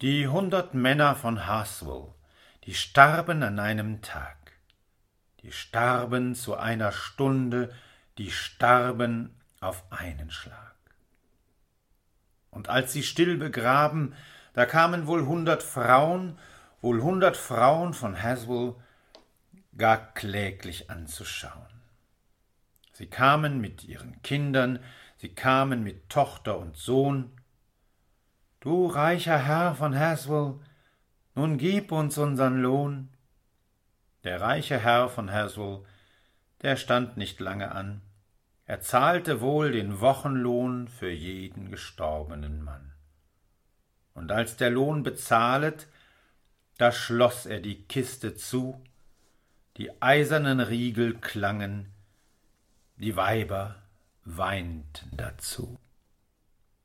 Die 100 Männer von Haswell, die starben an einem Tag. Die starben zu einer Stunde, die starben auf einen Schlag. Und als sie still begraben, da kamen wohl 100 Frauen von Haswell, gar kläglich anzuschauen. Sie kamen mit ihren Kindern, sie kamen mit Tochter und Sohn. »Du reicher Herr von Haswell, nun gib uns unseren Lohn.« Der reiche Herr von Haswell, der stand nicht lange an. Er zahlte wohl den Wochenlohn für jeden gestorbenen Mann. Und als der Lohn bezahlet, da schloss er die Kiste zu, die eisernen Riegel klangen, die Weiber weinten dazu.